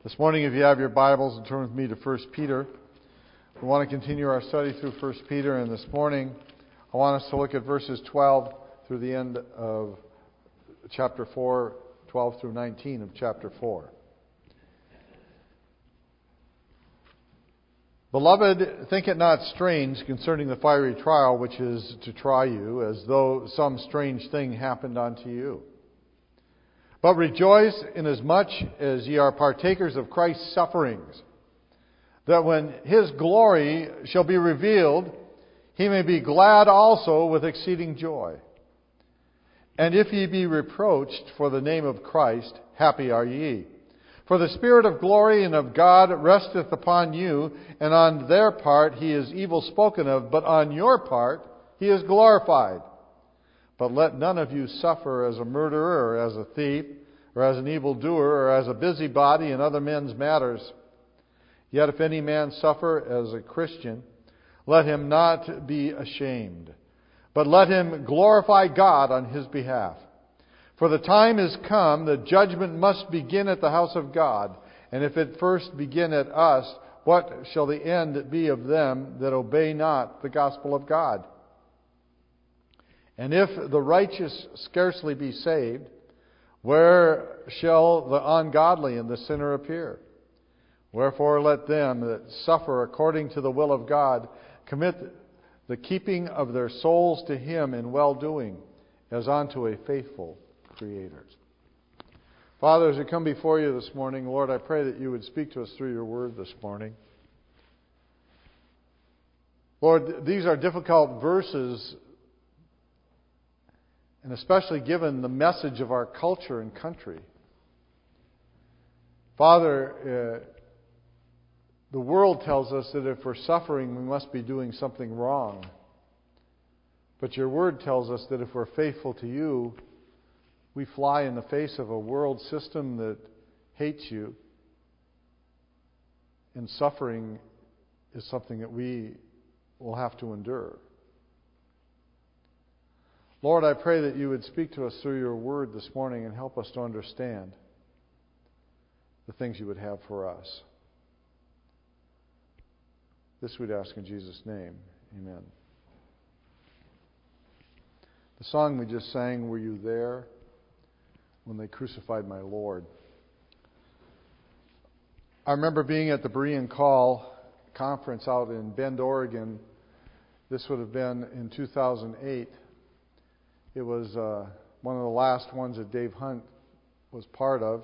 This morning, if you have your Bibles, turn with me to 1 Peter. We want to continue our study through 1 Peter, and this morning I want us to look at verses 12 through the end of chapter 4, 12 through 19 of chapter 4. Beloved, think it not strange concerning the fiery trial which is to try you, as though some strange thing happened unto you. But rejoice inasmuch as ye are partakers of Christ's sufferings, that when His glory shall be revealed, He may be glad also with exceeding joy. And if ye be reproached for the name of Christ, happy are ye. For the Spirit of glory and of God resteth upon you, and on their part He is evil spoken of, but on your part He is glorified. But let none of you suffer as a murderer, or as a thief, or as an evildoer, or as a busybody in other men's matters. Yet if any man suffer as a Christian, let him not be ashamed, but let him glorify God on his behalf. For the time is come that judgment must begin at the house of God, and if it first begin at us, what shall the end be of them that obey not the gospel of God? And if the righteous scarcely be saved, where shall the ungodly and the sinner appear? Wherefore let them that suffer according to the will of God commit the keeping of their souls to Him in well-doing, as unto a faithful Creator. Father, as we come before you this morning, Lord, I pray that you would speak to us through your word this morning. Lord, these are difficult verses, and especially given the message of our culture and country. Father, the world tells us that if we're suffering, we must be doing something wrong. But your word tells us that if we're faithful to you, we fly in the face of a world system that hates you. And suffering is something that we will have to endure. Lord, I pray that you would speak to us through your word this morning and help us to understand the things you would have for us. This we'd ask in Jesus' name. Amen. The song we just sang, Were You There When They Crucified My Lord? I remember being at the Berean Call conference out in Bend, Oregon. This would have been in 2008. It was one of the last ones that Dave Hunt was part of.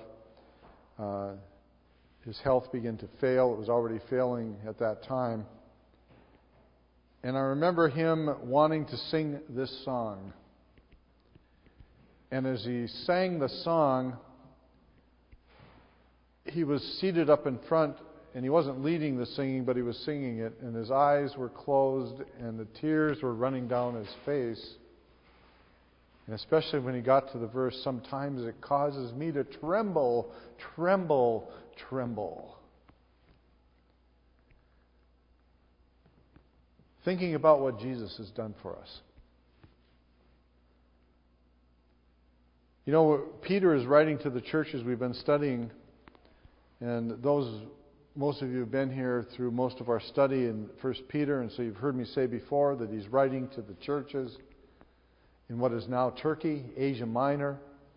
His health began to fail. It was already failing at that time. And I remember him wanting to sing this song. And as he sang the song, he was seated up in front, and he wasn't leading the singing, but he was singing it. And his eyes were closed, and the tears were running down his face. And especially when he got to the verse, sometimes it causes me to tremble, tremble, tremble. Thinking about what Jesus has done for us. You know, Peter is writing to the churches we've been studying, and most of you have been here through most of our study in 1 Peter, and so you've heard me say before that he's writing to the churches in what is now Turkey, Asia Minor.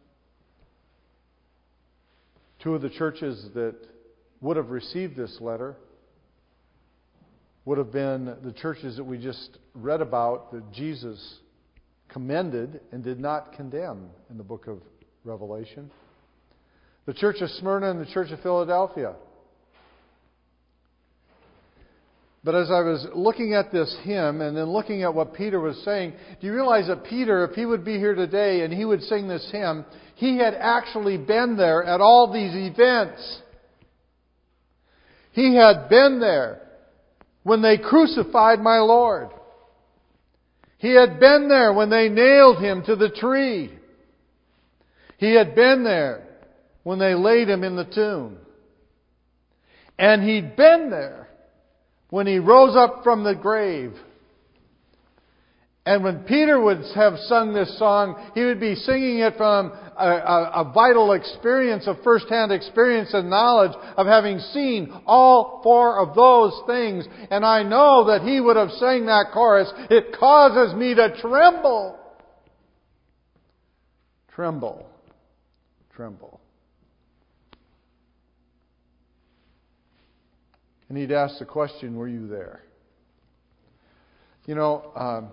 Two of the churches that would have received this letter would have been the churches that we just read about that Jesus commended and did not condemn in the book of Revelation. The church of Smyrna and the church of Philadelphia. But as I was looking at this hymn and then looking at what Peter was saying, do you realize that Peter, if he would be here today and he would sing this hymn, he had actually been there at all these events. He had been there when they crucified my Lord. He had been there when they nailed Him to the tree. He had been there when they laid Him in the tomb. And He'd been there when He rose up from the grave. And when Peter would have sung this song, he would be singing it from a vital experience, a first-hand experience and knowledge of having seen all four of those things. And I know that he would have sang that chorus, "It causes me to tremble." Tremble. Tremble. And he'd ask the question, were you there? You know,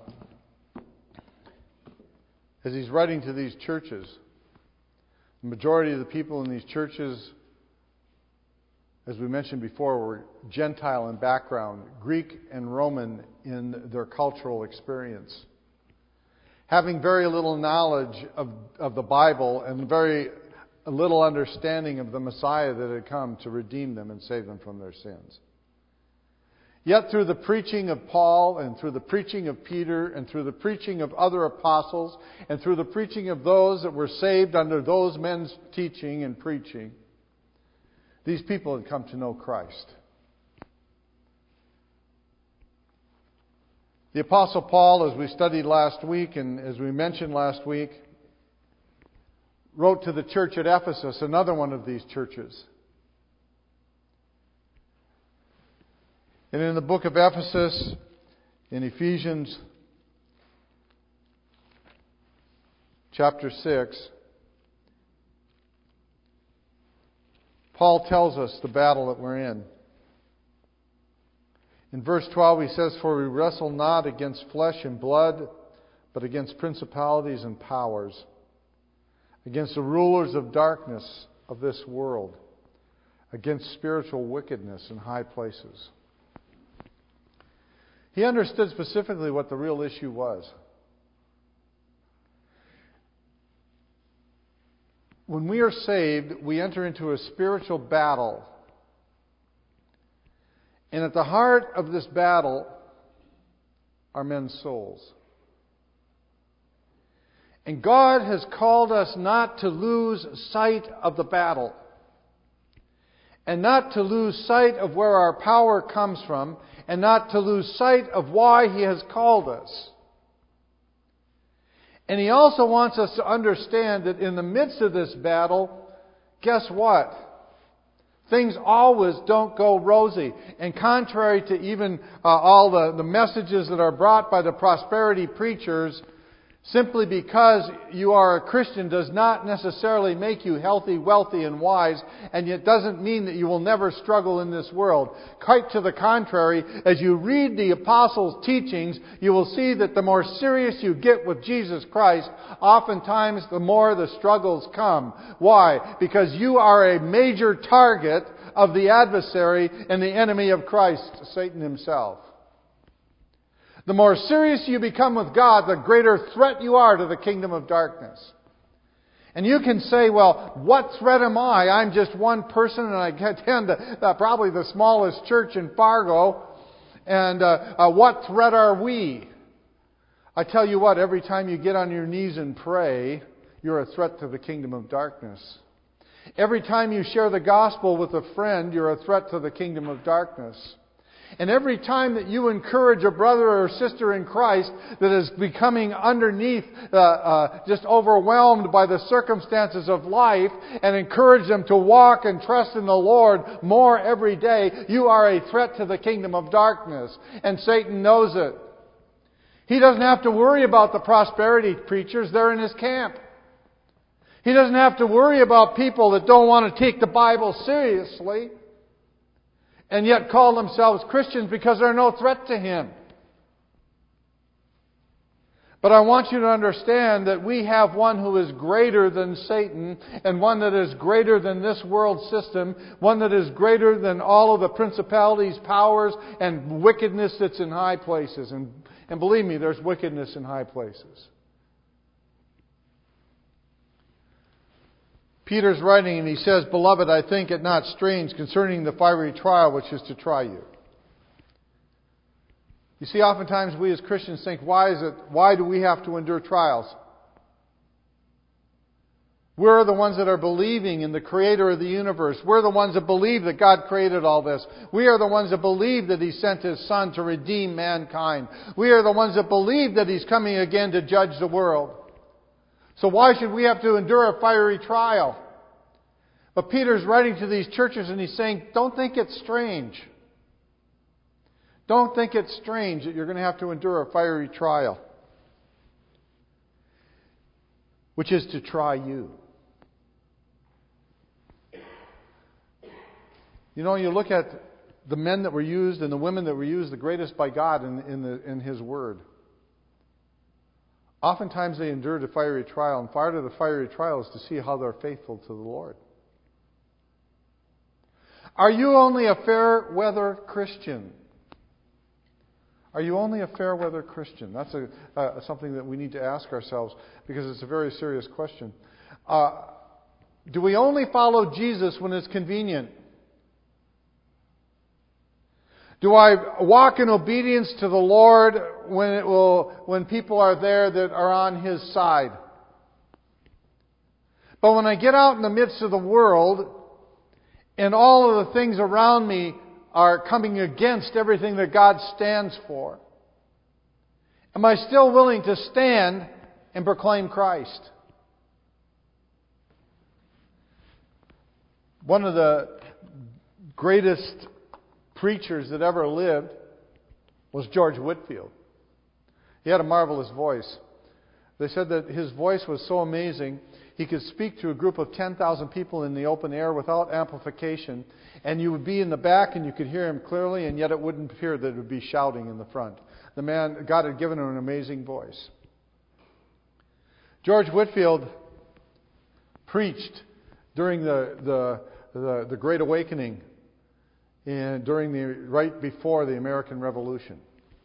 as he's writing to these churches, the majority of the people in these churches, as we mentioned before, were Gentile in background, Greek and Roman in their cultural experience. Having very little knowledge of the Bible and very little understanding of the Messiah that had come to redeem them and save them from their sins. Yet through the preaching of Paul and through the preaching of Peter and through the preaching of other apostles and through the preaching of those that were saved under those men's teaching and preaching, these people had come to know Christ. The Apostle Paul, as we studied last week and as we mentioned last week, wrote to the church at Ephesus, another one of these churches. And in the book of Ephesus, in Ephesians chapter 6, Paul tells us the battle that we're in. In verse 12 he says, "For we wrestle not against flesh and blood, but against principalities and powers, against the rulers of darkness of this world, against spiritual wickedness in high places." He understood specifically what the real issue was. When we are saved, we enter into a spiritual battle. And at the heart of this battle are men's souls. And God has called us not to lose sight of the battle. And not to lose sight of where our power comes from. And not to lose sight of why He has called us. And He also wants us to understand that in the midst of this battle, guess what? Things always don't go rosy. And contrary to even all the messages that are brought by the prosperity preachers, simply because you are a Christian does not necessarily make you healthy, wealthy, and wise, and yet doesn't mean that you will never struggle in this world. Quite to the contrary, as you read the apostles' teachings, you will see that the more serious you get with Jesus Christ, oftentimes the more the struggles come. Why? Because you are a major target of the adversary and the enemy of Christ, Satan himself. The more serious you become with God, the greater threat you are to the kingdom of darkness. And you can say, well, what threat am I? I'm just one person and I attend probably the smallest church in Fargo. And what threat are we? I tell you what, every time you get on your knees and pray, you're a threat to the kingdom of darkness. Every time you share the gospel with a friend, you're a threat to the kingdom of darkness. And every time that you encourage a brother or sister in Christ that is becoming underneath, just overwhelmed by the circumstances of life, and encourage them to walk and trust in the Lord more every day, you are a threat to the kingdom of darkness. And Satan knows it. He doesn't have to worry about the prosperity preachers. They're in his camp. He doesn't have to worry about people that don't want to take the Bible seriously and yet call themselves Christians because they're no threat to him. But I want you to understand that we have one who is greater than Satan, and one that is greater than this world system, one that is greater than all of the principalities, powers, and wickedness that's in high places. And believe me, there's wickedness in high places. Peter's writing and he says, "Beloved, I think it not strange concerning the fiery trial which is to try you." You see, oftentimes we as Christians think, why do we have to endure trials? We're the ones that are believing in the Creator of the universe. We're the ones that believe that God created all this. We are the ones that believe that He sent His Son to redeem mankind. We are the ones that believe that He's coming again to judge the world. So why should we have to endure a fiery trial? But Peter's writing to these churches and he's saying, don't think it's strange. Don't think it's strange that you're going to have to endure a fiery trial, which is to try you. You know, you look at the men that were used and the women that were used the greatest by God in His Word. Oftentimes they endured a fiery trial, and part of the fiery trial is to see how they're faithful to the Lord. Are you only a fair weather Christian? Are you only a fair weather Christian? That's something that we need to ask ourselves because it's a very serious question. Do we only follow Jesus when it's convenient? Do I walk in obedience to the Lord when people are there that are on His side? But when I get out in the midst of the world and all of the things around me are coming against everything that God stands for, am I still willing to stand and proclaim Christ? One of the greatest preachers that ever lived was George Whitefield. He had a marvelous voice. They said that his voice was so amazing, he could speak to a group of 10,000 people in the open air without amplification, and you would be in the back and you could hear him clearly, and yet it wouldn't appear that it would be shouting in the front. The man, God had given him an amazing voice. George Whitefield preached during the Great Awakening and right before the American Revolution.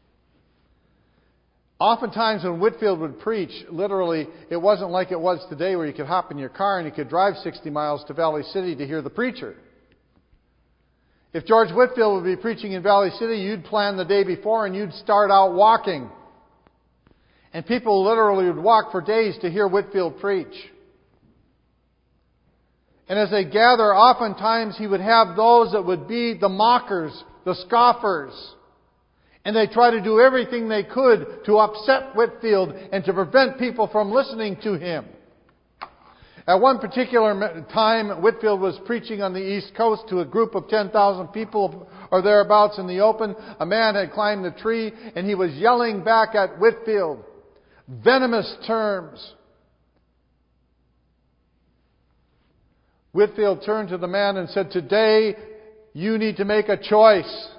Oftentimes when Whitefield would preach, literally, it wasn't like it was today where you could hop in your car and you could drive 60 miles to Valley City to hear the preacher. If George Whitefield would be preaching in Valley City, you'd plan the day before and you'd start out walking. And people literally would walk for days to hear Whitefield preach. And as they gather, oftentimes he would have those that would be the mockers, the scoffers. And they try to do everything they could to upset Whitefield and to prevent people from listening to him. At one particular time, Whitefield was preaching on the East Coast to a group of 10,000 people or thereabouts in the open. A man had climbed the tree and he was yelling back at Whitefield venomous terms. Whitefield turned to the man and said, "Today you need to make a choice.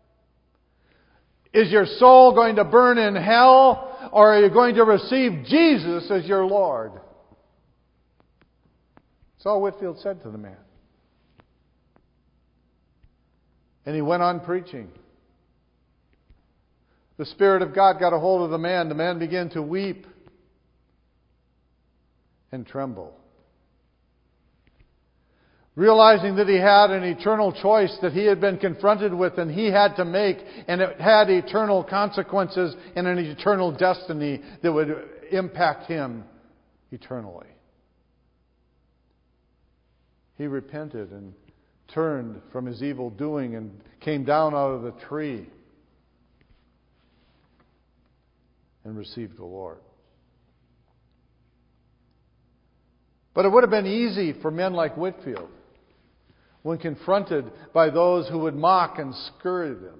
Is your soul going to burn in hell, or are you going to receive Jesus as your Lord?" That's all Whitefield said to the man. And he went on preaching. The Spirit of God got a hold of the man. The man began to weep and tremble, realizing that he had an eternal choice that he had been confronted with and he had to make, and it had eternal consequences and an eternal destiny that would impact him eternally. He repented and turned from his evil doing and came down out of the tree and received the Lord. But it would have been easy for men like Whitefield, when confronted by those who would mock and scurry them,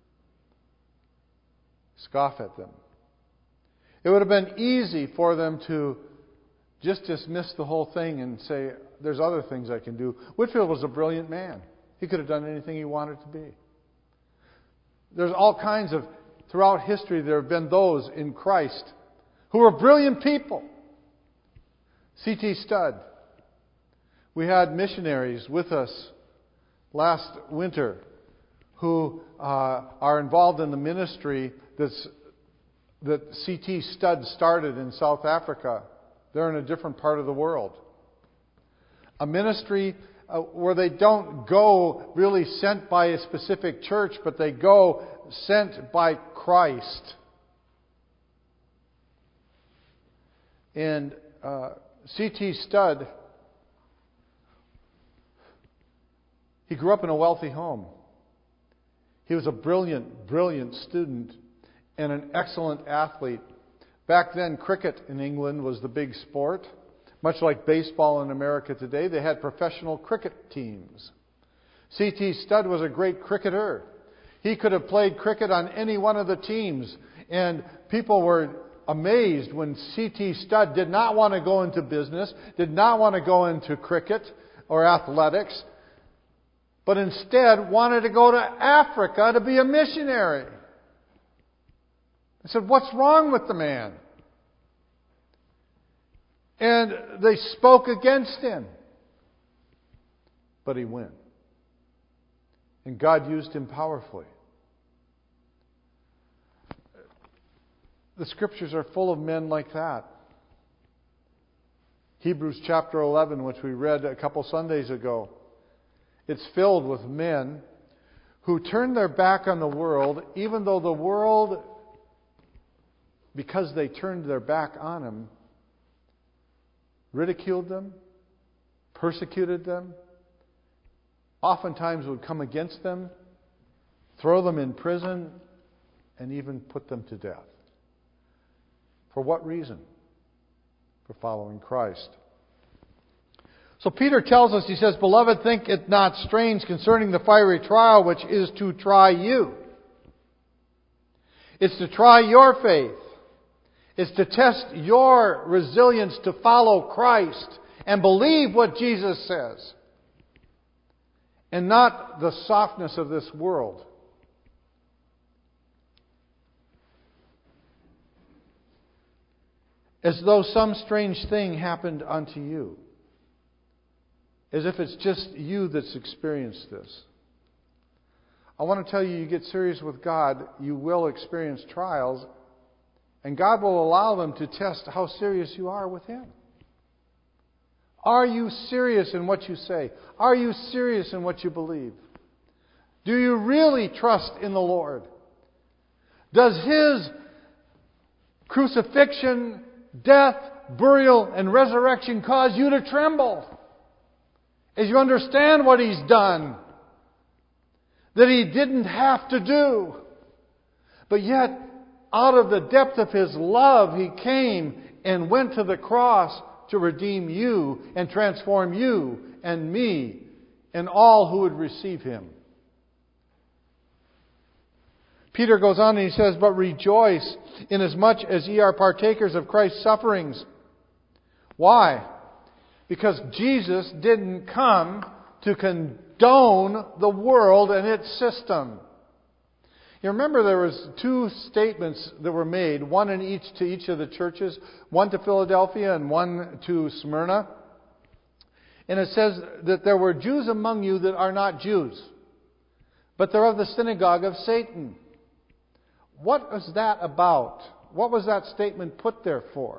scoff at them. It would have been easy for them to just dismiss the whole thing and say, there's other things I can do. Whitefield was a brilliant man. He could have done anything he wanted to be. There's all kinds of, throughout history, there have been those in Christ who were brilliant people. C.T. Studd. We had missionaries with us last winter who are involved in the ministry that C.T. Studd started in South Africa. They're in a different part of the world. A ministry where they don't go really sent by a specific church, but they go sent by Christ. And C.T. Studd, he grew up in a wealthy home. He was a brilliant, brilliant student and an excellent athlete. Back then, cricket in England was the big sport. Much like baseball in America today, they had professional cricket teams. C.T. Studd was a great cricketer. He could have played cricket on any one of the teams, and people were amazed when C.T. Studd did not want to go into business, did not want to go into cricket or athletics, but instead wanted to go to Africa to be a missionary. I said, "What's wrong with the man?" And they spoke against him. But he went. And God used him powerfully. The Scriptures are full of men like that. Hebrews chapter 11, which we read a couple Sundays ago, it's filled with men who turned their back on the world, even though the world, because they turned their back on him, ridiculed them, persecuted them, oftentimes would come against them, throw them in prison, and even put them to death. For what reason? For following Christ. So Peter tells us, he says, "Beloved, think it not strange concerning the fiery trial which is to try you." It's to try your faith. It's to test your resilience to follow Christ and believe what Jesus says, and not the softness of this world. As though some strange thing happened unto you. As if it's just you that's experienced this. I want to tell you, you get serious with God, you will experience trials, and God will allow them to test how serious you are with Him. Are you serious in what you say? Are you serious in what you believe? Do you really trust in the Lord? Does His crucifixion, death, burial, and resurrection cause you to tremble as you understand what He's done, that He didn't have to do, but yet out of the depth of His love He came and went to the cross to redeem you and transform you and me and all who would receive Him? Peter goes on and he says, "But rejoice inasmuch as ye are partakers of Christ's sufferings." Why? Because Jesus didn't come to condone the world and its system. You remember there was 2 statements that were made, one in each to each of the churches, one to Philadelphia and one to Smyrna. And it says that there were Jews among you that are not Jews, but they're of the synagogue of Satan. What was that about? What was that statement put there for?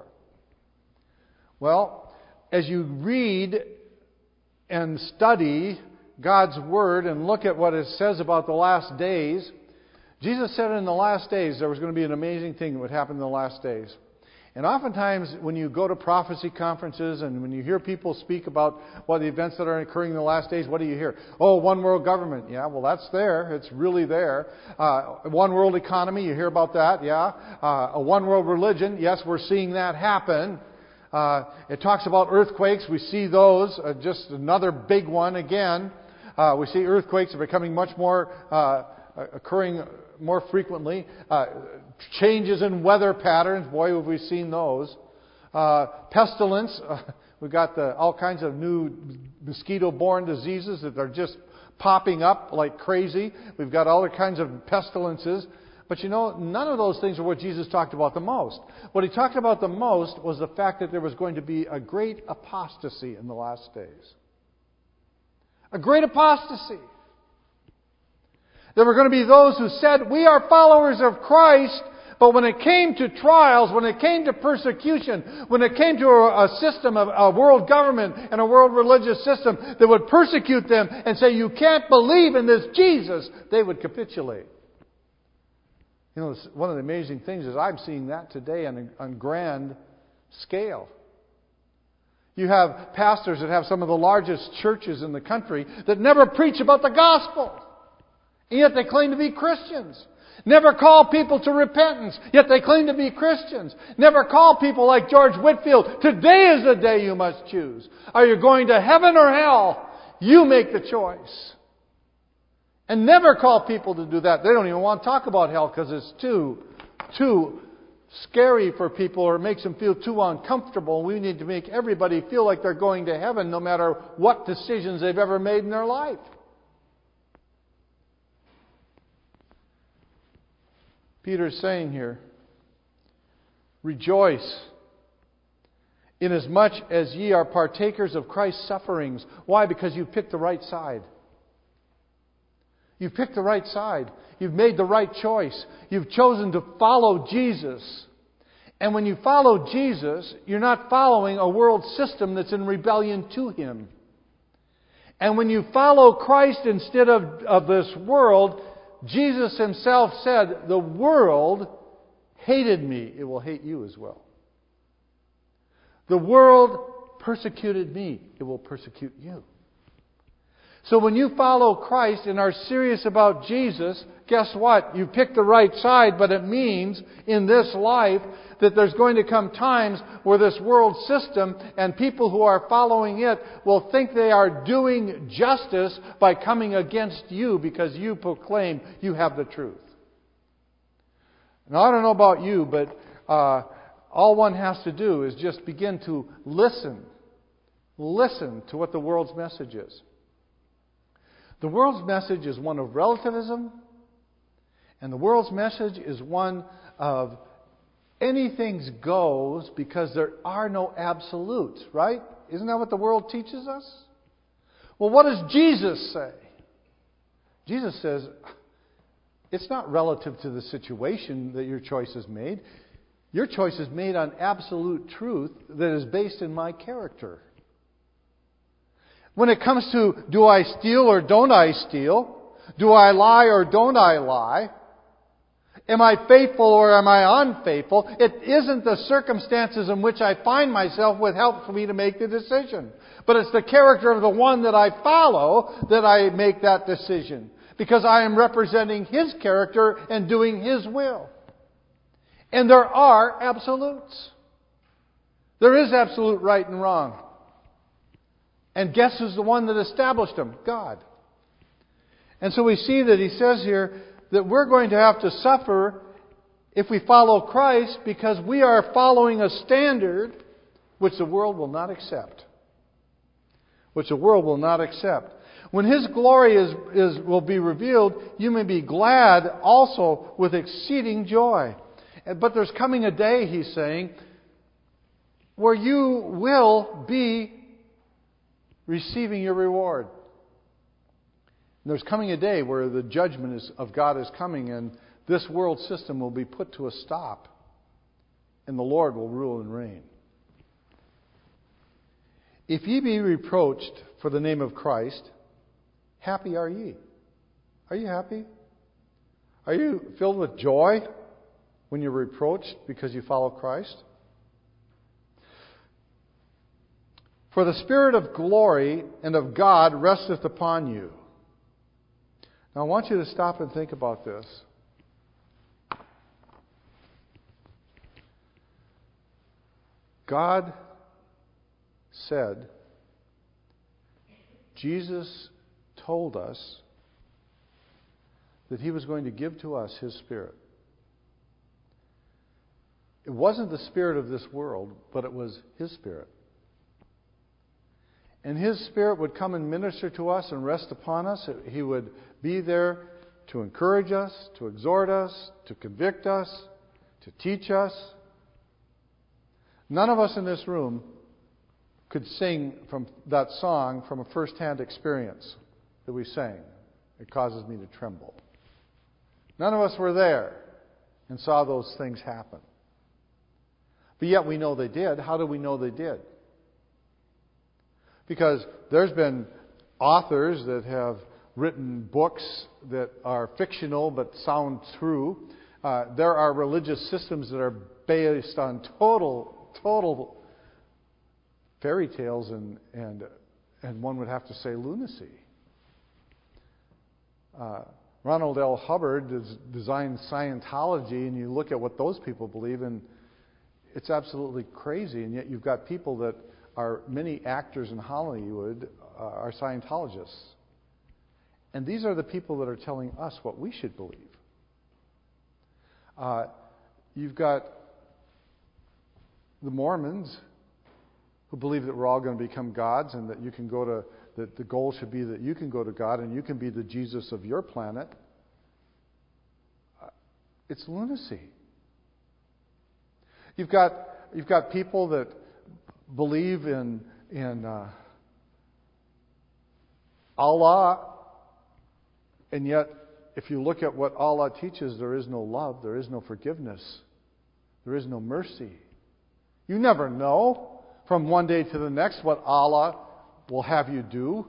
Well, as you read and study God's Word and look at what it says about the last days, Jesus said in the last days there was going to be an amazing thing that would happen in the last days. And oftentimes when you go to prophecy conferences and when you hear people speak about what the events that are occurring in the last days, what do you hear? Oh, one world government. Yeah, well, that's there. It's really there. One world economy. You hear about that. Yeah. A one world religion. Yes, we're seeing that happen. It talks about earthquakes. We see those. Just another big one again. We see earthquakes are becoming much more occurring more frequently. Changes in weather patterns. Boy, have we seen those. Pestilence. We've got all kinds of new mosquito-borne diseases that are just popping up like crazy. We've got all kinds of pestilences. But you know, none of those things are what Jesus talked about the most. What He talked about the most was the fact that there was going to be a great apostasy in the last days. A great apostasy. There were going to be those who said, we are followers of Christ, but when it came to trials, when it came to persecution, when it came to a system of a world government and a world religious system that would persecute them and say, you can't believe in this Jesus, they would capitulate. You know, one of the amazing things is I'm seeing that today on grand scale. You have pastors that have some of the largest churches in the country that never preach about the gospel. And yet they claim to be Christians. Never call people to repentance, yet they claim to be Christians. Never call people like George Whitefield, today is the day you must choose. Are you going to heaven or hell? You make the choice. And never call people to do that. They don't even want to talk about hell because it's too scary for people, or it makes them feel too uncomfortable. We need to make everybody feel like they're going to heaven no matter what decisions they've ever made in their life. Peter's saying here, rejoice inasmuch as ye are partakers of Christ's sufferings. Why? Because you've picked the right side. You've picked the right side. You've made the right choice. You've chosen to follow Jesus. And when you follow Jesus, you're not following a world system that's in rebellion to Him. And when you follow Christ instead of this world, Jesus Himself said, the world hated me. It will hate you as well. The world persecuted me. It will persecute you. So when you follow Christ and are serious about Jesus, guess what? You picked the right side, but it means in this life that there's going to come times where this world system and people who are following it will think they are doing justice by coming against you because you proclaim you have the truth. Now, I don't know about you, but all one has to do is just begin to listen. Listen to what the world's message is. The world's message is one of relativism, and the world's message is one of anything goes because there are no absolutes, right? Isn't that what the world teaches us? Well, what does Jesus say? Jesus says, it's not relative to the situation that your choice is made. Your choice is made on absolute truth that is based in my character. When it comes to, do I steal or don't I steal? Do I lie or don't I lie? Am I faithful or am I unfaithful? It isn't the circumstances in which I find myself that help for me to make the decision. But it's the character of the one that I follow that I make that decision. Because I am representing His character and doing His will. And there are absolutes. There is absolute right and wrong. And guess who's the one that established them? God. And so we see that He says here that we're going to have to suffer if we follow Christ because we are following a standard which the world will not accept. Which the world will not accept. When His glory will be revealed, you may be glad also with exceeding joy. But there's coming a day, He's saying, where you will be receiving your reward. And there's coming a day where the judgment of God is coming and this world system will be put to a stop and the Lord will rule and reign. If ye be reproached for the name of Christ, happy are ye. Are you happy? Are you filled with joy when you're reproached because you follow Christ? For the Spirit of glory and of God resteth upon you. Now I want you to stop and think about this. God said, Jesus told us that He was going to give to us His Spirit. It wasn't the spirit of this world, but it was His Spirit. And His Spirit would come and minister to us and rest upon us. He would be there to encourage us, to exhort us, to convict us, to teach us. None of us in this room could sing from that song from a first-hand experience that we sang. It causes me to tremble. None of us were there and saw those things happen. But yet we know they did. How do we know they did? Because there's been authors that have written books that are fictional but sound true. There are religious systems that are based on total fairy tales and one would have to say lunacy. Ronald L. Hubbard designed Scientology, and you look at what those people believe, and it's absolutely crazy. And yet you've got people that are many actors in Hollywood are Scientologists. And these are the people that are telling us what we should believe. You've got the Mormons who believe that we're all going to become gods and that you can go to, that the goal should be that you can go to God and you can be the Jesus of your planet. It's lunacy. You've got people that believe in Allah, and yet if you look at what Allah teaches, there is no love, there is no forgiveness, there is no mercy. You never know from one day to the next what Allah will have you do.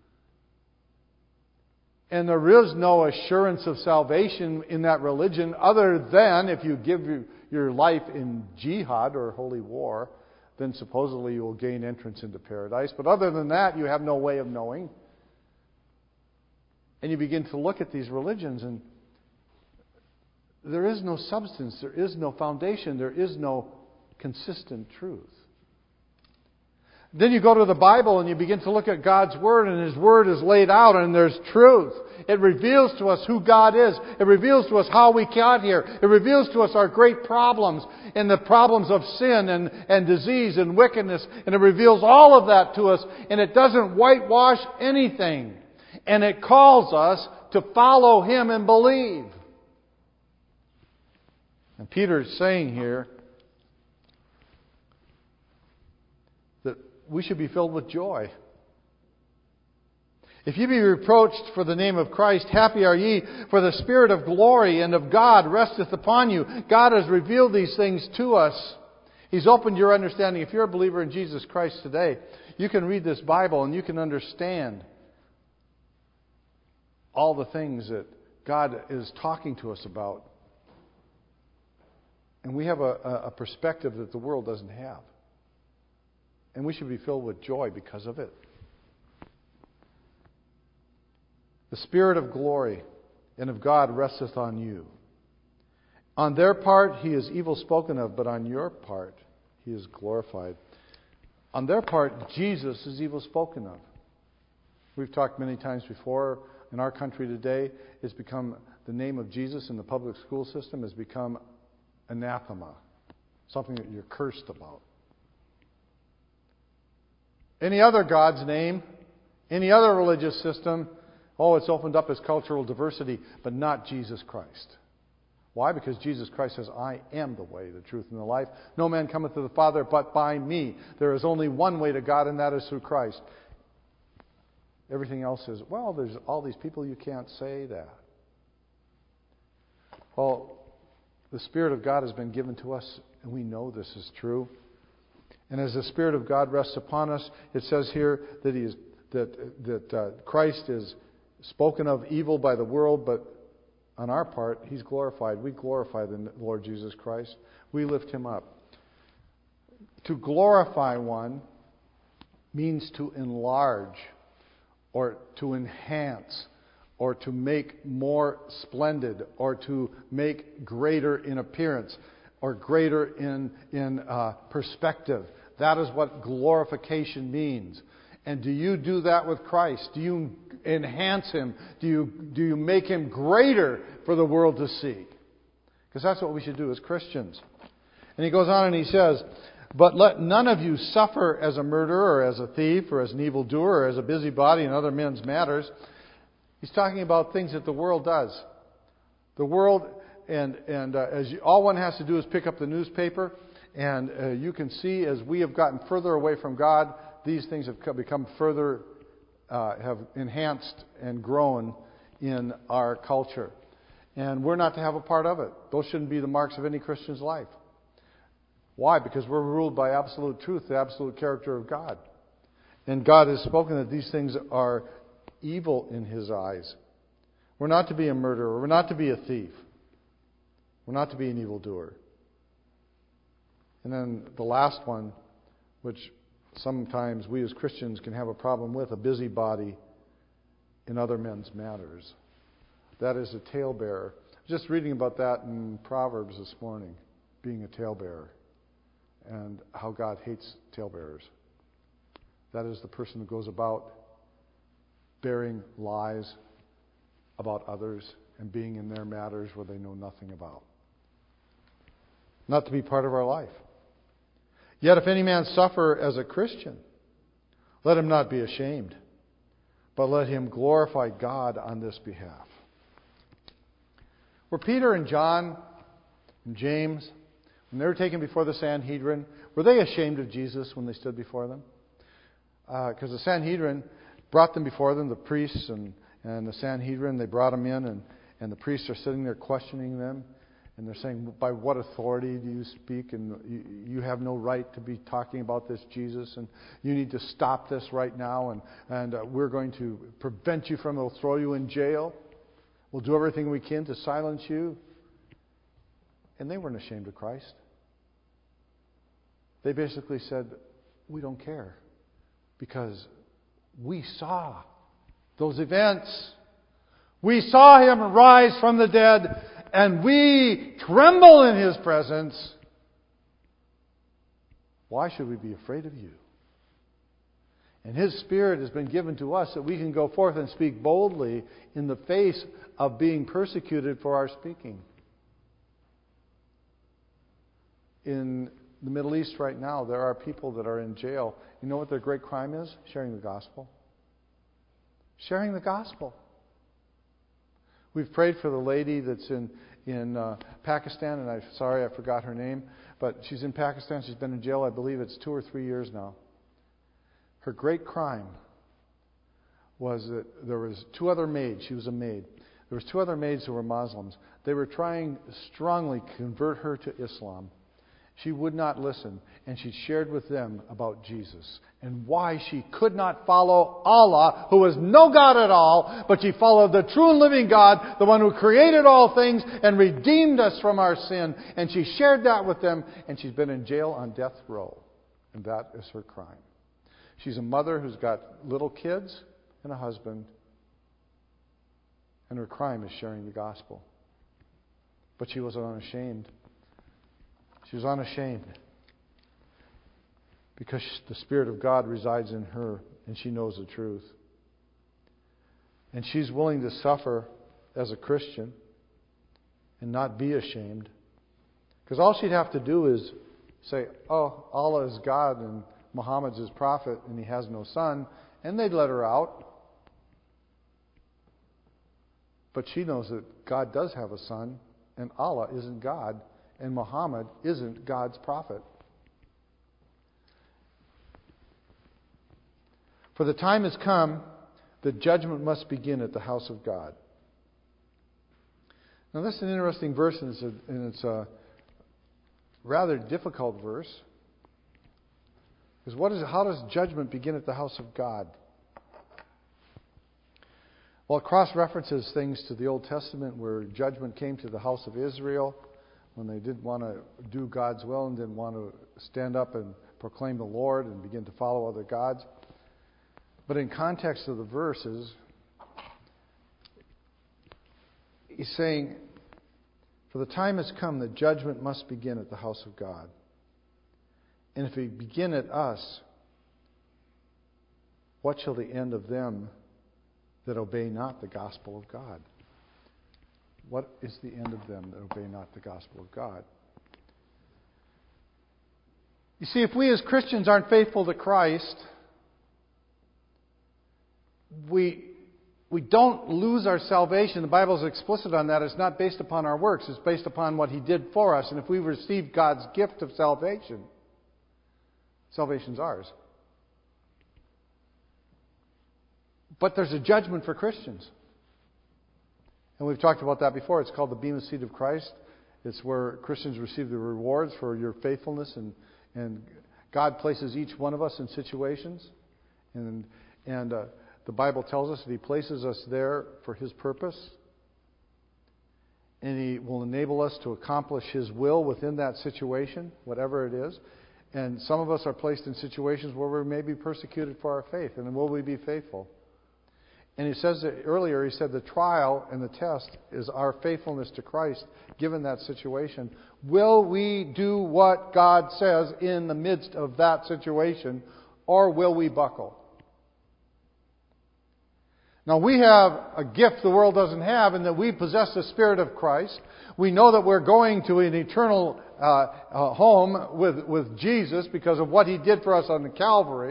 And there is no assurance of salvation in that religion other than if you give your life in jihad or holy war, then supposedly you will gain entrance into paradise. But other than that, you have no way of knowing. And you begin to look at these religions and there is no substance, there is no foundation, there is no consistent truth. Then you go to the Bible and you begin to look at God's Word, and His Word is laid out and there's truth. It reveals to us who God is. It reveals to us how we got here. It reveals to us our great problems and the problems of sin and disease and wickedness. And it reveals all of that to us, and it doesn't whitewash anything. And it calls us to follow Him and believe. And Peter is saying here that we should be filled with joy. If you be reproached for the name of Christ, happy are ye, for the Spirit of glory and of God resteth upon you. God has revealed these things to us. He's opened your understanding. If you're a believer in Jesus Christ today, you can read this Bible and you can understand all the things that God is talking to us about. And we have a perspective that the world doesn't have. And we should be filled with joy because of it. The Spirit of glory and of God resteth on you. On their part He is evil spoken of, but on your part He is glorified. On their part, Jesus is evil spoken of. We've talked many times before. In our country today, it's become the name of Jesus in the public school system has become anathema, something that you're cursed about. Any other God's name, any other religious system, it's opened up as cultural diversity, but not Jesus Christ. Why? Because Jesus Christ says, I am the way, the truth, and the life. No man cometh to the Father but by me. There is only one way to God, and that is through Christ. Everything else is, there's all these people, you can't say that. Well, the Spirit of God has been given to us, and we know this is true. And as the Spirit of God rests upon us, it says here that Christ is spoken of evil by the world, but on our part, He's glorified. We glorify the Lord Jesus Christ. We lift Him up. To glorify one means to enlarge, or to enhance, or to make more splendid, or to make greater in appearance, or greater in perspective. That is what glorification means. And do you do that with Christ? Do you enhance Him? Do you make Him greater for the world to see? Because that's what we should do as Christians. And he goes on and he says, but let none of you suffer as a murderer, or as a thief, or as an evildoer, or as a busybody in other men's matters. He's talking about things that the world does. The world, all one has to do is pick up the newspaper, and you can see as we have gotten further away from God, these things have become further, have enhanced and grown in our culture. And we're not to have a part of it. Those shouldn't be the marks of any Christian's life. Why? Because we're ruled by absolute truth, the absolute character of God. And God has spoken that these things are evil in His eyes. We're not to be a murderer. We're not to be a thief. We're not to be an evildoer. And then the last one, which sometimes we as Christians can have a problem with, a busybody in other men's matters. That is a talebearer. Just reading about that in Proverbs this morning, being a talebearer, and how God hates talebearers. That is the person who goes about bearing lies about others and being in their matters where they know nothing about. Not to be part of our life. Yet if any man suffer as a Christian, let him not be ashamed, but let him glorify God on this behalf. Were Peter and John and James, when they were taken before the Sanhedrin, were they ashamed of Jesus when they stood before them? Because the Sanhedrin brought them before them, the priests and the Sanhedrin, they brought them in, and the priests are sitting there questioning them. And they're saying, by what authority do you speak? And you have no right to be talking about this Jesus. And you need to stop this right now. And we're going to prevent you from it. We'll throw you in jail. We'll do everything we can to silence you. And they weren't ashamed of Christ. They basically said, we don't care. Because we saw those events. We saw Him rise from the dead. And we tremble in His presence. Why should we be afraid of you? And His Spirit has been given to us that we can go forth and speak boldly in the face of being persecuted for our speaking. In the Middle East right now, there are people that are in jail. You know what their great crime is? Sharing the gospel. Sharing the gospel. We've prayed for the lady that's in Pakistan, and I'm sorry I forgot her name, but she's in Pakistan. She's been in jail, I believe it's 2 or 3 years now. Her great crime was that there was 2 other maids. She was a maid. There was 2 other maids who were Muslims. They were trying strongly to convert her to Islam. She would not listen, and she shared with them about Jesus and why she could not follow Allah, who was no God at all, but she followed the true and living God, the one who created all things and redeemed us from our sin. And she shared that with them, and she's been in jail on death row. And that is her crime. She's a mother who's got little kids and a husband, and her crime is sharing the gospel. But she was unashamed. She was unashamed because the Spirit of God resides in her and she knows the truth. And she's willing to suffer as a Christian and not be ashamed. Because all she'd have to do is say, oh, Allah is God and Muhammad's His prophet and He has no son, and they'd let her out. But she knows that God does have a son and Allah isn't God. And Muhammad isn't God's prophet. For the time has come that judgment must begin at the house of God. Now, this is an interesting verse, and it's a rather difficult verse. Because how does judgment begin at the house of God? Well, it cross-references things to the Old Testament where judgment came to the house of Israel when they didn't want to do God's will and didn't want to stand up and proclaim the Lord and begin to follow other gods. But in context of the verses, he's saying, for the time has come that judgment must begin at the house of God. And if it begin at us, what shall the end of them that obey not the gospel of God? What is the end of them that obey not the gospel of God? You see, if we as Christians aren't faithful to Christ, we don't lose our salvation. The Bible is explicit on that. It's not based upon our works. It's based upon what He did for us. And if we receive God's gift of salvation, salvation's ours. But there's a judgment for Christians. And we've talked about that before. It's called the Bema Seat of Christ. It's where Christians receive the rewards for your faithfulness. And God places each one of us in situations. And the Bible tells us that He places us there for His purpose. And He will enable us to accomplish His will within that situation, whatever it is. And some of us are placed in situations where we may be persecuted for our faith. And will we be faithful? And he says that earlier, he said the trial and the test is our faithfulness to Christ given that situation. Will we do what God says in the midst of that situation, or will we buckle? Now, we have a gift the world doesn't have, in that we possess the Spirit of Christ. We know that we're going to an eternal home with Jesus because of what He did for us on the Calvary.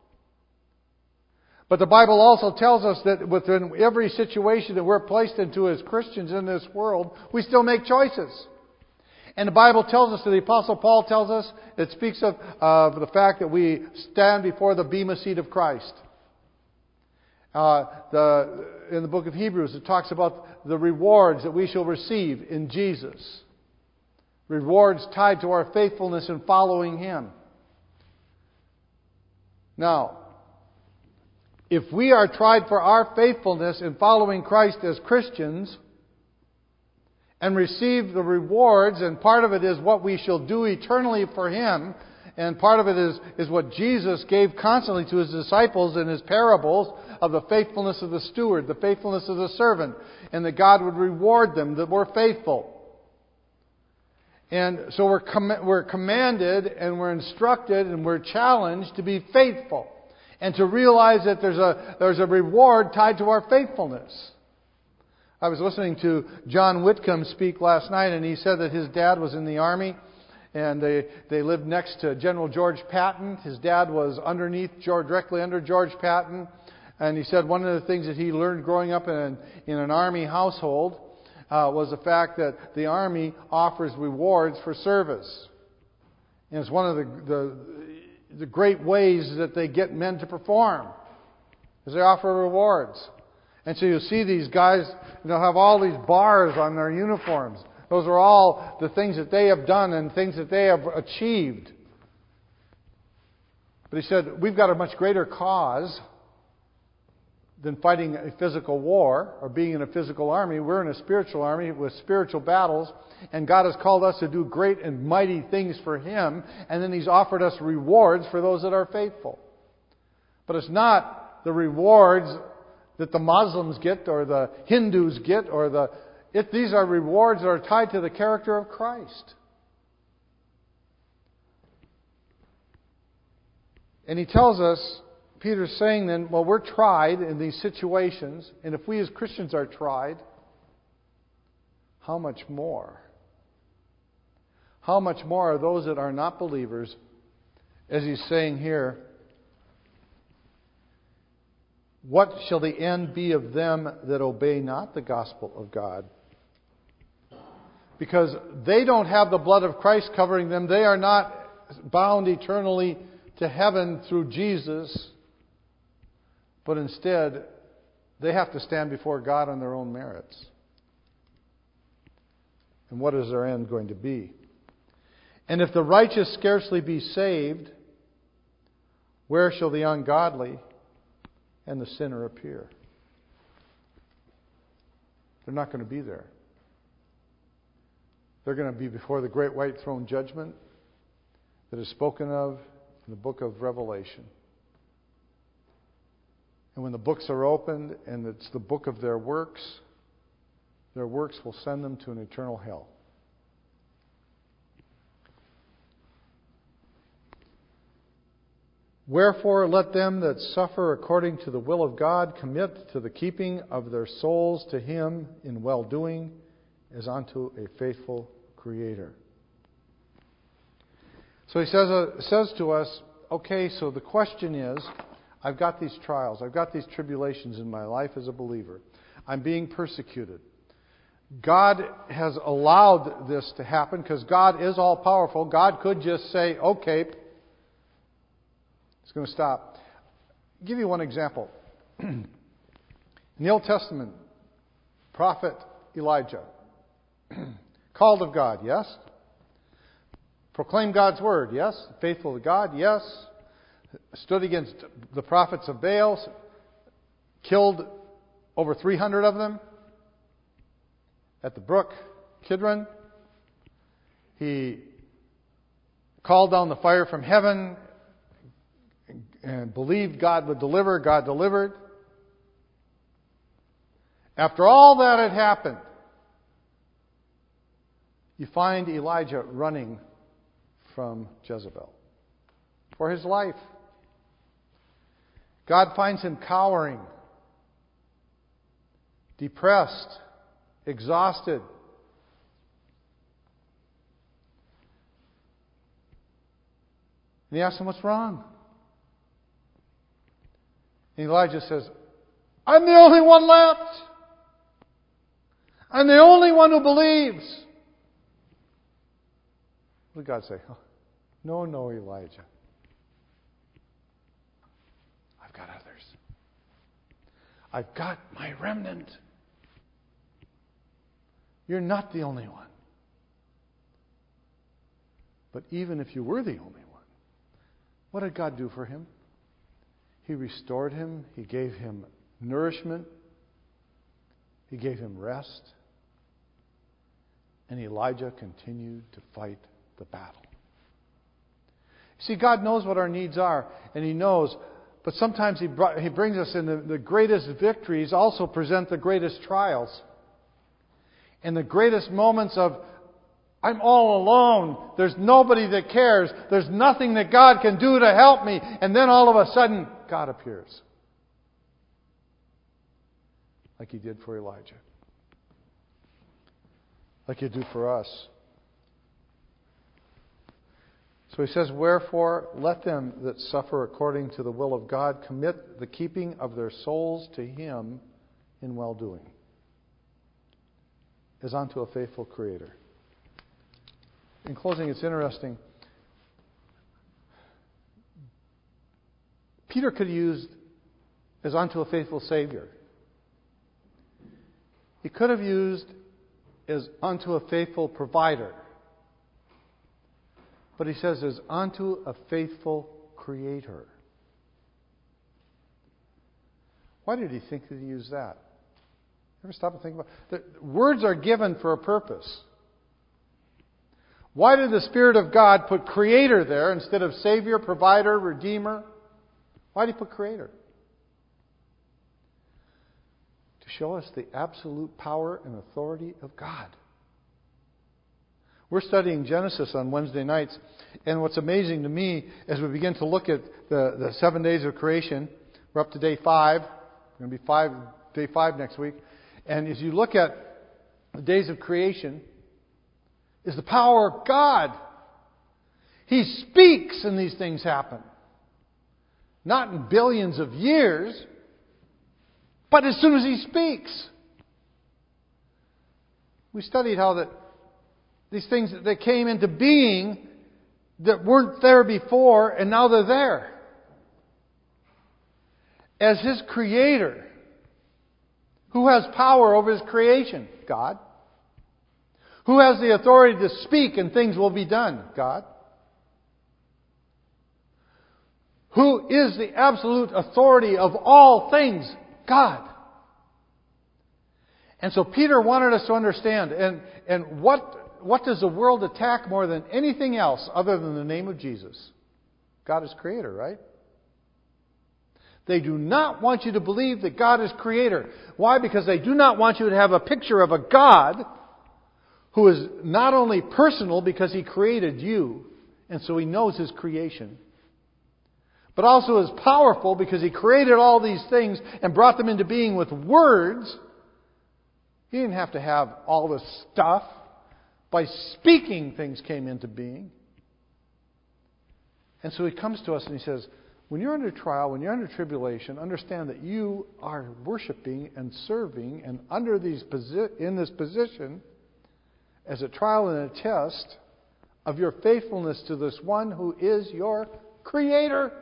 But the Bible also tells us that within every situation that we're placed into as Christians in this world, we still make choices. And the Bible tells us, that the Apostle Paul tells us, it speaks of the fact that we stand before the bema seat of Christ. In the book of Hebrews, it talks about the rewards that we shall receive in Jesus. Rewards tied to our faithfulness in following Him. Now, if we are tried for our faithfulness in following Christ as Christians and receive the rewards, and part of it is what we shall do eternally for Him, and part of it is what Jesus gave constantly to His disciples in His parables of the faithfulness of the steward, the faithfulness of the servant, and that God would reward them that were faithful. And so we're commanded and we're instructed and we're challenged to be faithful. And to realize that there's a reward tied to our faithfulness. I was listening to John Whitcomb speak last night, and he said that his dad was in the Army, and they lived next to General George Patton. His dad was directly under George Patton. And he said one of the things that he learned growing up in an Army household was the fact that the Army offers rewards for service. And it's one of the great ways that they get men to perform, is they offer rewards. And so you see these guys, have all these bars on their uniforms. Those are all the things that they have done and things that they have achieved. But he said, we've got a much greater cause than fighting a physical war or being in a physical army. We're in a spiritual army with spiritual battles, and God has called us to do great and mighty things for Him, and then He's offered us rewards for those that are faithful. But it's not the rewards that the Muslims get or the Hindus get, these are rewards that are tied to the character of Christ. And he tells us, Peter's saying then, well, we're tried in these situations, and if we as Christians are tried, how much more? How much more are those that are not believers, as he's saying here, what shall the end be of them that obey not the gospel of God? Because they don't have the blood of Christ covering them. They are not bound eternally to heaven through Jesus. But instead, they have to stand before God on their own merits. And what is their end going to be? And if the righteous scarcely be saved, where shall the ungodly and the sinner appear? They're not going to be there. They're going to be before the great white throne judgment that is spoken of in the book of Revelation. And when the books are opened and it's the book of their works will send them to an eternal hell. Wherefore let them that suffer according to the will of God commit to the keeping of their souls to Him in well-doing as unto a faithful Creator. So he says to us, okay, so the question is, I've got these trials, I've got these tribulations in my life as a believer. I'm being persecuted. God has allowed this to happen because God is all-powerful. God could just say, okay, it's going to stop. I'll give you one example. In the Old Testament, prophet Elijah, called of God, yes. Proclaimed God's word, yes. Faithful to God, yes. Stood against the prophets of Baal, killed over 300 of them at the brook Kidron. He called down the fire from heaven and believed God would deliver. God delivered. After all that had happened, you find Elijah running from Jezebel for his life. God finds him cowering, depressed, exhausted. And he asks him, "What's wrong?" And Elijah says, "I'm the only one left. I'm the only one who believes." What did God say? "Oh, no, Elijah. I've got others. I've got my remnant. You're not the only one. But even if you were the only one, what did God do for him? He restored him. He gave him nourishment. He gave him rest. And Elijah continued to fight the battle. See, God knows what our needs are, and He knows, but sometimes He brings us in the greatest victories also present the greatest trials. And the greatest moments of, I'm all alone, there's nobody that cares, there's nothing that God can do to help me, and then all of a sudden, God appears. Like He did for Elijah. Like He'll do for us. So He says, "Wherefore, let them that suffer according to the will of God commit the keeping of their souls to Him in well-doing, as unto a faithful Creator." In closing, it's interesting. Peter could have used as unto a faithful Savior. He could have used as unto a faithful provider. But he says, as unto a faithful Creator. Why did he think that he used that? Ever stop and think about it? The words are given for a purpose. Why did the Spirit of God put Creator there instead of Savior, Provider, Redeemer? Why did He put Creator? To show us the absolute power and authority of God. We're studying Genesis on Wednesday nights, and what's amazing to me as we begin to look at the 7 days of creation, we're up to day 5. We're going to be day 5 next week. And as you look at the days of creation, is the power of God. He speaks and these things happen. Not in billions of years, but as soon as He speaks. We studied how that these things that came into being that weren't there before, and now they're there. As His Creator, who has power over His creation? God. Who has the authority to speak and things will be done? God. Who is the absolute authority of all things? God. And so Peter wanted us to understand, and what does the world attack more than anything else other than the name of Jesus? God is Creator, right? They do not want you to believe that God is Creator. Why? Because they do not want you to have a picture of a God who is not only personal because He created you, and so He knows His creation, but also is powerful because He created all these things and brought them into being with words. He didn't have to have all this stuff. By speaking, things came into being. And so He comes to us and He says, when you're under trial, when you're under tribulation, understand that you are worshiping and serving and in this position as a trial and a test of your faithfulness to this one who is your Creator.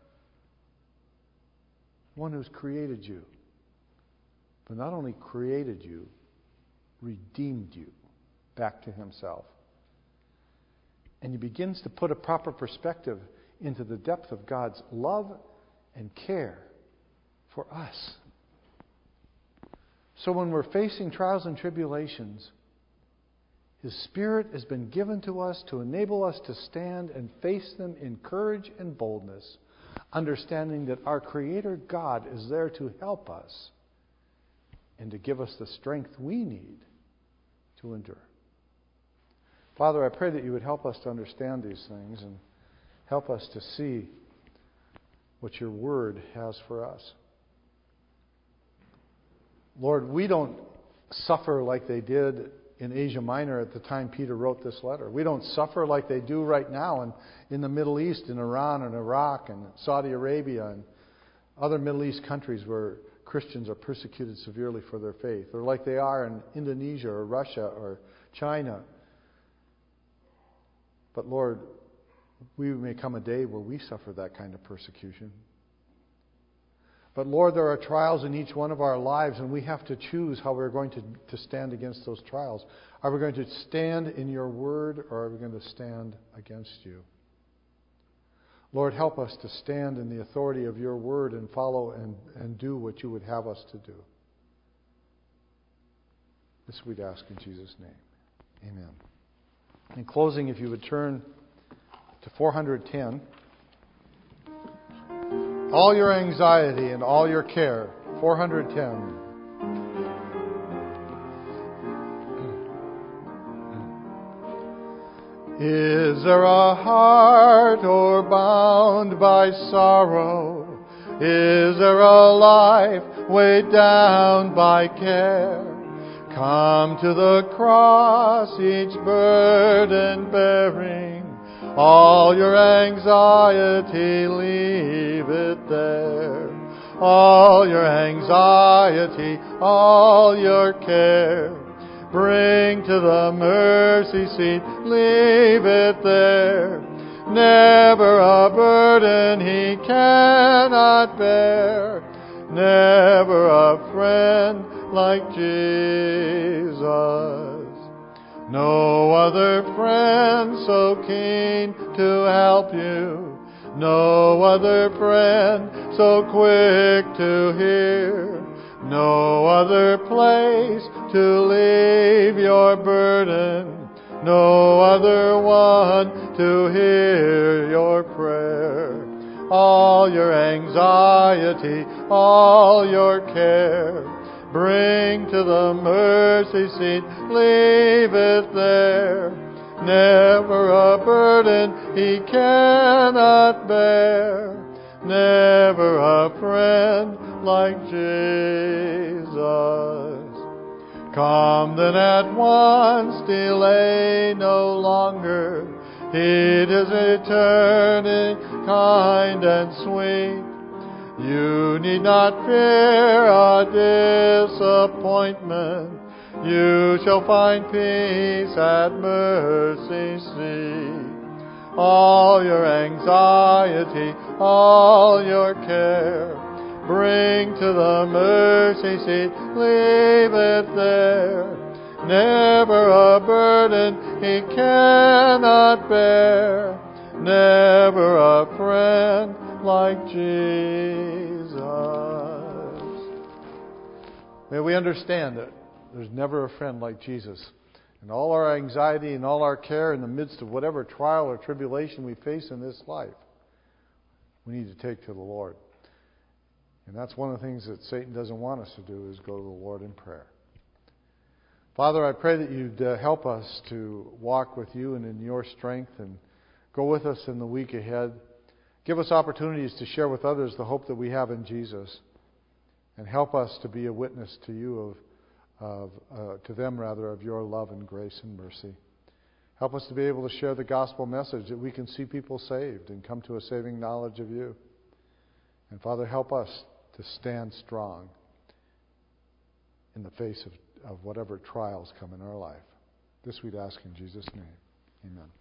One who's created you. But not only created you, redeemed you back to Himself. And He begins to put a proper perspective into the depth of God's love and care for us. So when we're facing trials and tribulations, His Spirit has been given to us to enable us to stand and face them in courage and boldness, understanding that our Creator God is there to help us and to give us the strength we need to endure. Father, I pray that you would help us to understand these things and help us to see what your Word has for us. Lord, we don't suffer like they did in Asia Minor at the time Peter wrote this letter. We don't suffer like they do right now in the Middle East, in Iran and Iraq and Saudi Arabia and other Middle East countries where Christians are persecuted severely for their faith, or like they are in Indonesia or Russia or China. But Lord, we may come a day where we suffer that kind of persecution. But Lord, there are trials in each one of our lives, and we have to choose how we're going to stand against those trials. Are we going to stand in your word, or are we going to stand against you? Lord, help us to stand in the authority of your word and follow and do what you would have us to do. This we'd ask in Jesus' name. Amen. In closing, if you would turn to 410. All your anxiety and all your care. 410. Is there a heart o'erbound by sorrow? Is there a life weighed down by care? Come to the cross, each burden bearing. All your anxiety, leave it there. All your anxiety, all your care, bring to the mercy seat, leave it there. Never a burden he cannot bear. Never a friend like Jesus. No other friend so keen to help you. No other friend so quick to hear. No other place to leave your burden. No other one to hear your prayer. All your anxiety, all your care, bring to the mercy seat, leave it there. Never a burden he cannot bear. Never a friend like Jesus. Come then at once, delay no longer. Heed his eternity, kind and sweet. You need not fear a disappointment. You shall find peace at mercy's seat. All your anxiety, all your care, bring to the mercy seat, leave it there. Never a burden he cannot bear. Never a friend like Jesus. May we understand that there's never a friend like Jesus. And all our anxiety and all our care in the midst of whatever trial or tribulation we face in this life, we need to take to the Lord. And that's one of the things that Satan doesn't want us to do, is go to the Lord in prayer. Father, I pray that you'd help us to walk with you and in your strength, and go with us in the week ahead. Give us opportunities to share with others the hope that we have in Jesus, and help us to be a witness to you to them of your love and grace and mercy. Help us to be able to share the gospel message, that we can see people saved and come to a saving knowledge of you. And Father, help us to stand strong in the face of whatever trials come in our life. This we'd ask in Jesus' name. Amen.